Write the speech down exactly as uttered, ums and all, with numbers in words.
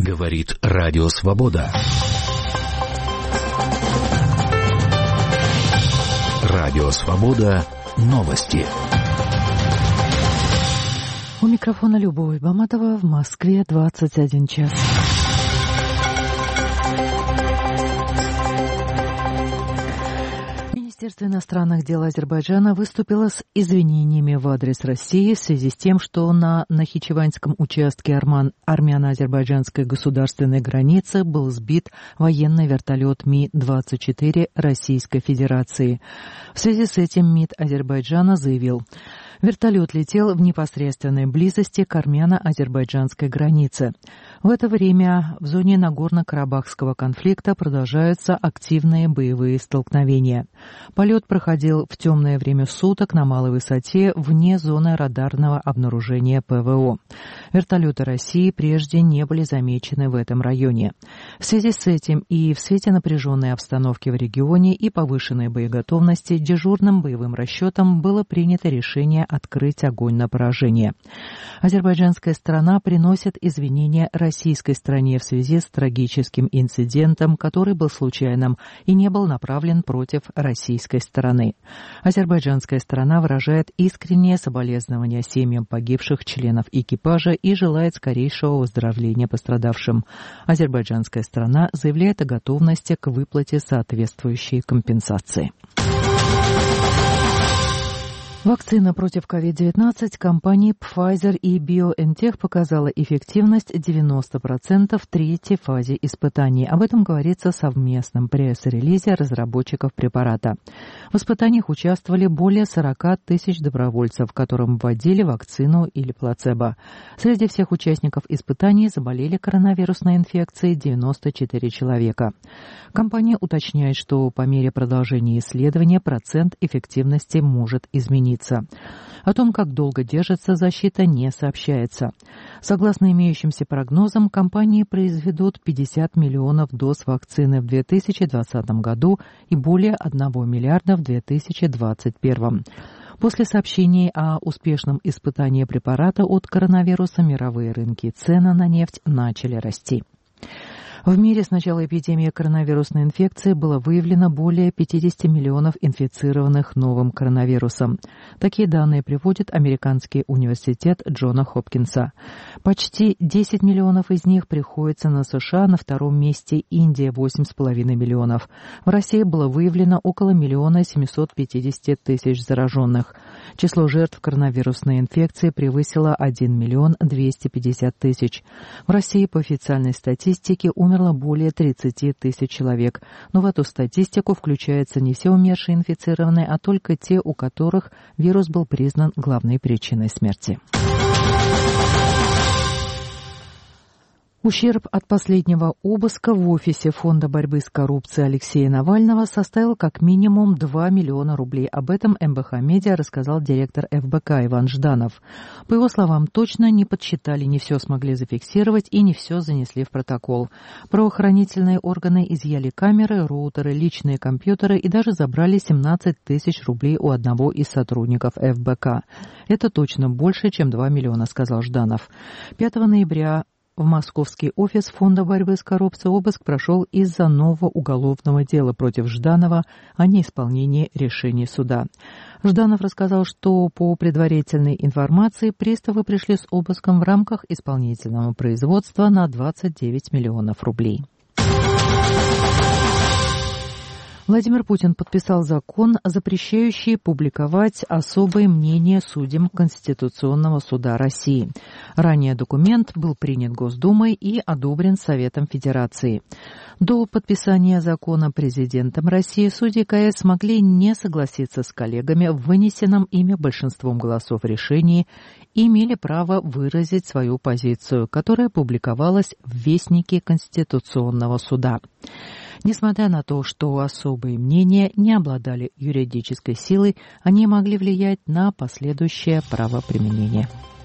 Говорит Радио Свобода. Радио Свобода. Новости. У микрофона Любовь Баматова. В Москве двадцать один час. Министерство иностранных дел Азербайджана выступило с извинениями в адрес России в связи с тем, что на Нахичеванском участке армяно-азербайджанской государственной границы был сбит военный вертолет Ми двадцать четыре Российской Федерации. В связи с этим МИД Азербайджана заявил: вертолет летел в непосредственной близости к армяно-азербайджанской границе. В это время в зоне Нагорно-Карабахского конфликта продолжаются активные боевые столкновения. Полет проходил в темное время суток на малой высоте вне зоны радарного обнаружения ПВО. Вертолеты России прежде не были замечены в этом районе. В связи с этим и в свете напряженной обстановки в регионе и повышенной боеготовности дежурным боевым расчетом было принято решение открыть огонь на поражение. Азербайджанская сторона приносит извинения российской стороне в связи с трагическим инцидентом, который был случайным и не был направлен против российской стороны. Азербайджанская сторона выражает искреннее соболезнования семьям погибших членов экипажа и желает скорейшего выздоровления пострадавшим. Азербайджанская сторона заявляет о готовности к выплате соответствующей компенсации. Вакцина против ковид девятнадцать компании Pfizer и BioNTech показала эффективность девяносто процентов в третьей фазе испытаний. Об этом говорится в совместном пресс-релизе разработчиков препарата. В испытаниях участвовали более сорок тысяч добровольцев, которым вводили вакцину или плацебо. Среди всех участников испытаний заболели коронавирусной инфекцией девяносто четыре человека. Компания уточняет, что по мере продолжения исследования процент эффективности может измениться. О том, как долго держится защита, не сообщается. Согласно имеющимся прогнозам, компании произведут пятьдесят миллионов доз вакцины в две тысячи двадцатом году и более одного миллиарда в две тысячи двадцать первом. После сообщений о успешном испытании препарата от коронавируса мировые рынки цены на нефть начали расти. В мире с начала эпидемии коронавирусной инфекции было выявлено более пятьдесят миллионов инфицированных новым коронавирусом. Такие данные приводит Американский университет Джона Хопкинса. Почти десять миллионов из них приходится на США, на втором месте Индия восемь с половиной миллионов. В России было выявлено около миллиона семьсот пятьдесят тысяч зараженных. Число жертв коронавирусной инфекции превысило один миллион двести пятьдесят тысяч. В России по официальной статистике умерло более тридцать тысяч человек, но в эту статистику включаются не все умершие инфицированные, а только те, у которых вирус был признан главной причиной смерти. Ущерб от последнего обыска в офисе Фонда борьбы с коррупцией Алексея Навального составил как минимум два миллиона рублей. Об этом эм бэ ха Медиа рассказал директор эф бэ ка Иван Жданов. По его словам, точно не подсчитали, не все смогли зафиксировать и не все занесли в протокол. Правоохранительные органы изъяли камеры, роутеры, личные компьютеры и даже забрали семнадцать тысяч рублей у одного из сотрудников эф бэ ка. Это точно больше, чем два миллиона, сказал Жданов. пятого ноября в московский офис Фонда борьбы с коррупцией обыск прошел из-за нового уголовного дела против Жданова о неисполнении решений суда. Жданов рассказал, что по предварительной информации приставы пришли с обыском в рамках исполнительного производства на двадцать девять миллионов рублей. Владимир Путин подписал закон, запрещающий публиковать особые мнения судьям Конституционного суда России. Ранее документ был принят Госдумой и одобрен Советом Федерации. До подписания закона президентом России судьи ка эс могли не согласиться с коллегами в вынесенном ими большинством голосов решении и имели право выразить свою позицию, которая публиковалась в Вестнике Конституционного суда. Несмотря на то, что особые мнения не обладали юридической силой, они могли влиять на последующее правоприменение.